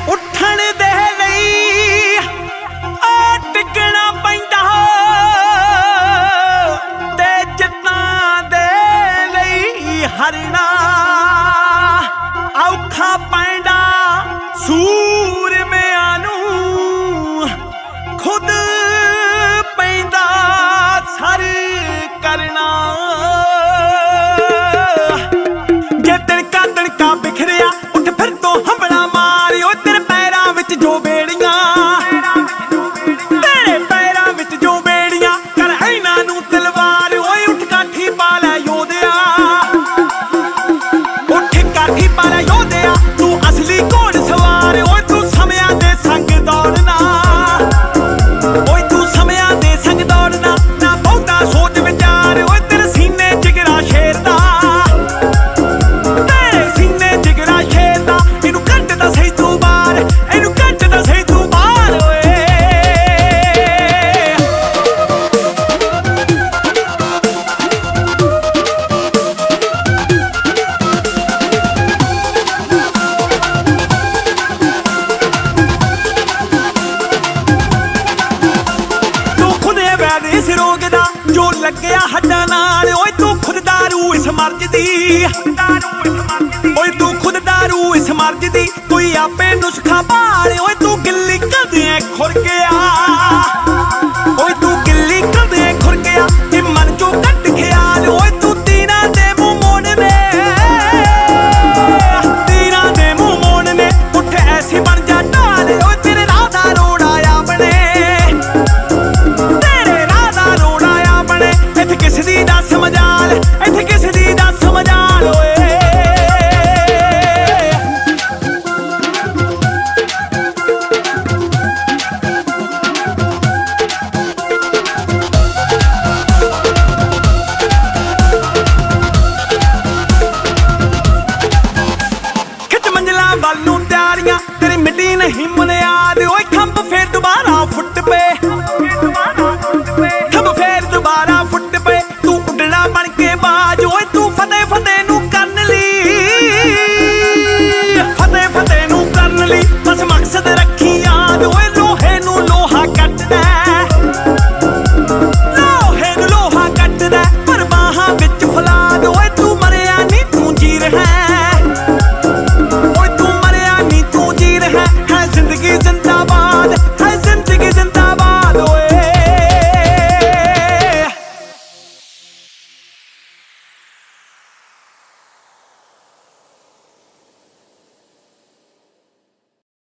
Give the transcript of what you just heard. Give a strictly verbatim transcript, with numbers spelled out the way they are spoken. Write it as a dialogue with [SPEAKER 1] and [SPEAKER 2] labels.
[SPEAKER 1] ਉੱਠਣ ਦੇ ਲਈ ਆ ਟਿਕਣਾ ਪੈਂਦਾ ਤੇ ਜਿੱਤਾਂ ਦੇ ਲਈ ਹਰਨਾ ਔਖਾ ਪੈਂਦਾ ਸੂਰਮਿਆਂ ਨੂੰ ਖੁਦ ਪੈਂਦਾ ਸਰ ਕਰਨਾ ਜੇ ਤਿਣਕਾ ਤਿਣਕਾ ਬਿਖਰਿਆ ਉੱਠ ਫਿਰ ਤੋਂ ਹੰਬੜਾ ਮਾਰਿਓ ਤੇਰੇ ਪੈਰਾਂ ਵਿੱਚ ਜੋ ਬੇੜੀਆਂ ਤੇਰੇ ਪੈਰਾਂ ਵਿੱਚ ਜੋ ਬੇੜੀਆਂ ਕਰ ਇਹਨਾਂ ਨੂੰ ਤਲਵਾਰ ਓਏ ਉੱਠ ਕਾਠੀ ਪਾ ਲੈ ਯੋਧਿਆ ਉੱਠ ਕਾਠੀ ਪਾ ਲੈ ਯੋਧਿਆ ਤੂੰ ਅਸਲੀ ਘੋੜ ਸਵਾਰ ਓਏ ਤੂੰ ਸਮਿਆਂ ਦੇ ਸੰਗ ਦੌੜਨਾ ਓਏ ਤੂੰ ਸਮਿਆਂ ਦੇ ਸੰਗ ਦੌੜਨਾ ਨਾ ਬਹੁਤਾ ਸੋਚ ਵਿਚਾਰ ਓਏ ਤੇਰੇ ਸੀਨੇ ਜਿਗਰਾ ਸ਼ੇਰ ਦਾ ਤੇਰੇ ਸੀਨੇ ਜਿਗਰਾ ਸ਼ੇਰ ਦਾ ਇਹਨੂੰ ਕੱਢਦਾ ਸਹੀ ਤੂੰ ਬਾਹਰ ਇਹਨੂੰ ਕੱਢਦਾ ਸਹੀ ਤੂੰ ਬਾਹਰ ਓਏ ਤੂੰ ਖੁਦ ਇਹ ਵੈਦ ਇਸ ਰੋਗ ਦਾ ਜੋ ਲੱਗਿਆ ਹੱਡਾਂ ਨਾਲ ਓਏ ਤੂੰ ਖੁਦ ਦਾਰੂ ਇਸ ਮਰਜ਼ ਦੀ ਓਏ ਤੂੰ ਖੁਦ ਦਾਰੂ ਇਸ ਮਰਜ਼ ਦੀ ਕੋਈ ਆਪੇ ਨੁਸਖਾ ਭਾਲ ਓਏ ਤੂੰ ਗਿੱਲੀ ਕਦੇ ਖੁਰ